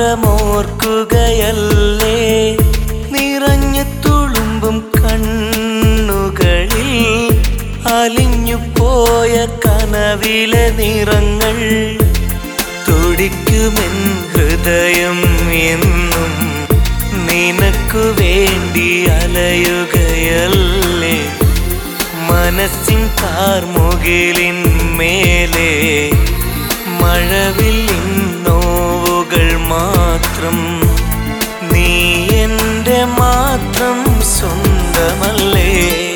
മാത്രമോർക്കുകയല്ലേ നിറഞ്ഞു തുളുമ്പും കണ്ണുകളിൽ അലിഞ്ഞു പോയ കനവിലെ നിറങ്ങൾ തുടിക്കുമെൻ ഹൃദയം എന്നും നിനക്കു വേണ്ടി അലയുകയല്ലേ മനസ്സിൻ കാർമുകിലിൻ മേലെ മഴവില്ലിൻ നോവുകൾ മാത്രം നീ എൻ്റെ മാത്രം സ്വന്തമല്ലേ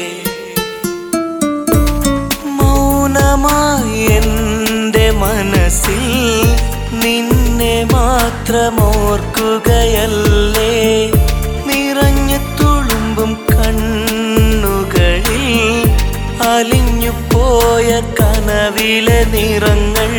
മൗനമായി എൻ്റെ മനസ്സിൽ നിന്നെ മാത്രമോർക്കുകയല്ലേ നിറഞ്ഞു തുളുമ്പും കണ്ണുകളിൽ അലിഞ്ഞു പോയ കനവിലെ നിറങ്ങൾ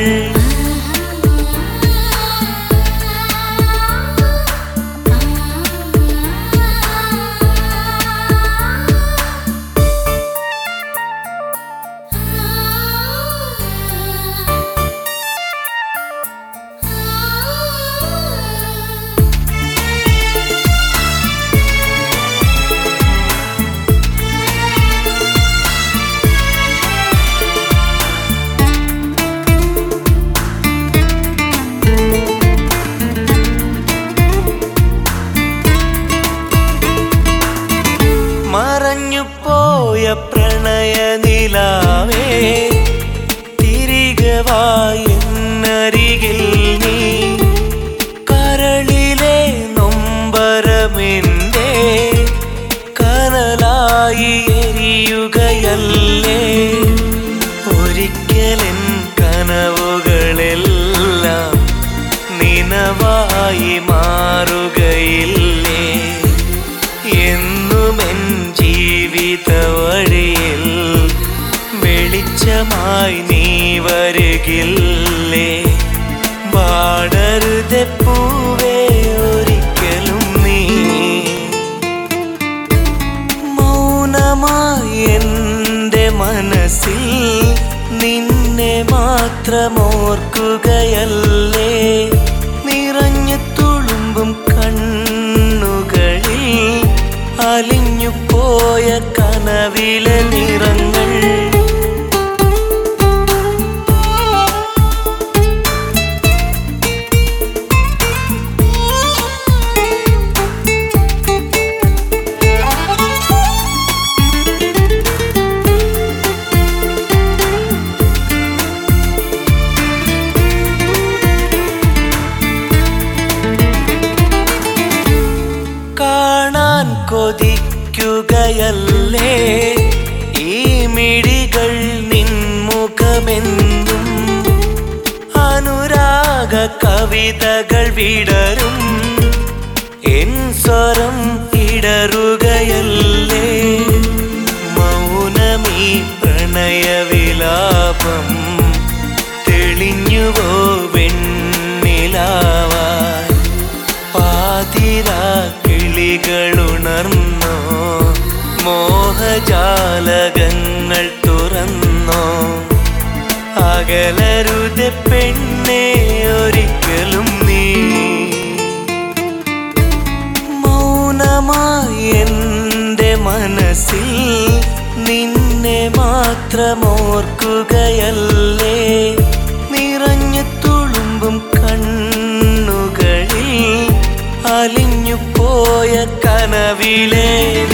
മറഞ്ഞുപോയ പ്രണയനിലാവേ തിരികെ വാ എന്നരികിൽ നീ കരളിലെ നൊമ്പരമെൻ്റെ കനലായി എരിയുകയല്ലേ ഒരിക്കലെൻ കനവുകളെല്ലാം നിനവായി മാറുകയില്ലേ എന്നുമെൻ ജീവിത വഴിയിൽ വെളിച്ചമായി നീ വരുകില്ലേ പാടരുതെ പൂവേ ഒരിക്കലും നീ മൗനമായി എൻ്റെ മനസ്സിൽ നിന്നെ മാത്രമോർക്കുകയല്ലേ നിറഞ്ഞു തുളുമ്പും കണ്ണുകളിൽ അലിഞ്ഞു പോയ കനവിലെ നിറങ്ങൾ കാണാൻ കൊതിക്കുകയല്ലേ ഈ മിഴികൾ നിൻമുഖമെന്നും അനുരാഗ കവിതകൾ വിടരും എൻ സ്വരം ഇടറുകയല്ലേ മൗനമീ പ്രണയവിലാപം തെളിഞ്ഞുവോ വെണ്ണിലാവായി പാതിരാ കിളികളുണർന്നോ മോഹജാലകങ്ങൾ തുറന്നോ അകലരുതെ പെണ്ണേ ഒരിക്കലും നീ മൗനമായി എൻ്റെ മനസ്സിൽ നിന്നെ മാത്രമോർക്കുകയല്ലേ നിറഞ്ഞു തുളുമ്പും കണ്ണുകളിൽ അലിഞ്ഞു പോയ കനവിലെ